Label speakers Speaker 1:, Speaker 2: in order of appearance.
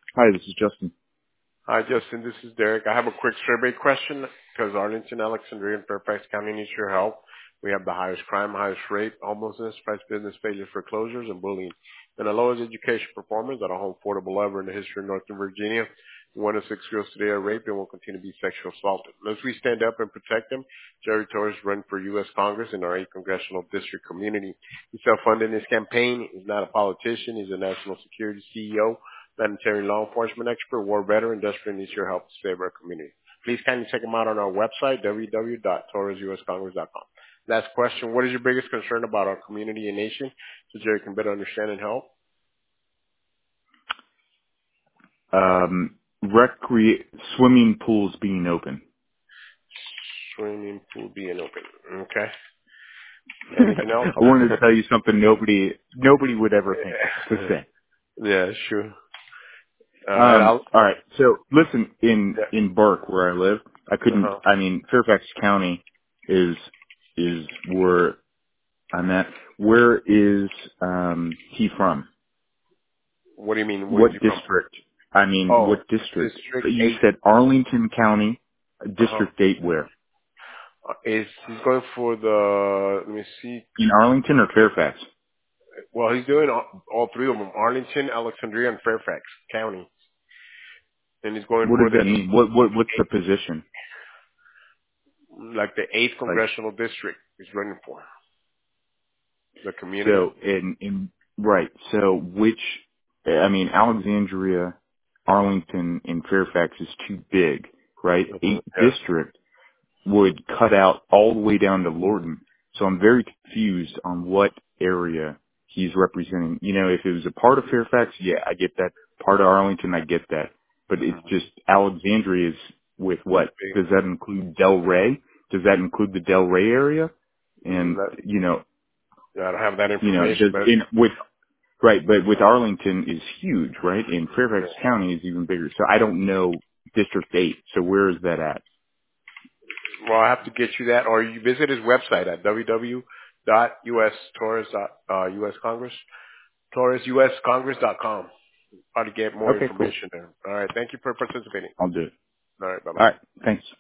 Speaker 1: Hi, this is Justin.
Speaker 2: Hi, Justin. This is Derek. I have a quick survey question because Arlington, Alexandria, and Fairfax County needs your help. We have the highest crime, highest rape, homelessness, price business failures, foreclosures, and bullying, and the lowest education performance at a home affordable ever in the history of Northern Virginia. One of six girls today are raped and will continue to be sexually assaulted. Unless we stand up and protect them, Jerry Torres run for U.S. Congress in our 8th congressional district community. He's self-funding his campaign. He's not a politician. He's a national security CEO, sanitary law enforcement expert, war veteran, desperate needs your help to save our community. Please kindly check him out on our website, www.torresuscongress.com. Last question, what is your biggest concern about our community and nation so Jerry can better understand and help?
Speaker 1: Swimming pools being open.
Speaker 2: Swimming pool being open. Okay. Anything else?
Speaker 1: I wanted to tell you something nobody would ever think to say.
Speaker 2: Yeah, sure. All right,
Speaker 1: All right. So listen,
Speaker 2: yeah.
Speaker 1: in Burke, where I live,
Speaker 2: Uh-huh.
Speaker 1: Fairfax County is where I'm at. Where is he from?
Speaker 2: What do you mean? Where is
Speaker 1: What
Speaker 2: he from?
Speaker 1: district?
Speaker 2: Oh,
Speaker 1: What district?
Speaker 2: District
Speaker 1: You
Speaker 2: 8.
Speaker 1: said Arlington County,
Speaker 2: Uh-huh.
Speaker 1: District 8 where?
Speaker 2: He's going for the, let me see.
Speaker 1: In Arlington or Fairfax?
Speaker 2: Well, he's doing all three of them, Arlington, Alexandria, and Fairfax County. And he's going
Speaker 1: What
Speaker 2: for
Speaker 1: does
Speaker 2: the
Speaker 1: that mean? What's the position?
Speaker 2: like the 8th
Speaker 1: Like,
Speaker 2: congressional district he's running for, the community.
Speaker 1: so right. So Alexandria, Arlington, and Fairfax is too big, right?
Speaker 2: Hmm.
Speaker 1: 8
Speaker 2: Yeah.
Speaker 1: district would cut out all the way down to Lorton. So I'm very confused on what area he's representing. You know, if it was a part of Fairfax, yeah, I get that. Part of Arlington, I get that. But it's
Speaker 2: Hmm.
Speaker 1: just Alexandria is with
Speaker 2: It's
Speaker 1: what?
Speaker 2: big.
Speaker 1: Does that include Del Rey? Does that include the Del Rey area? And,
Speaker 2: That, I don't have that information,
Speaker 1: does
Speaker 2: but
Speaker 1: in with right, but with Arlington is huge, right? And Fairfax
Speaker 2: yeah.
Speaker 1: County is even bigger. So I don't know District 8. So where is that at?
Speaker 2: Well, I have to get you that, or you visit his website at www.ustorres.uscongress, torresuscongress.com. How to get more
Speaker 1: Okay, cool.
Speaker 2: information there. All right. Thank you for participating.
Speaker 1: I'll do it.
Speaker 2: All right. Bye bye.
Speaker 1: All right. Thanks.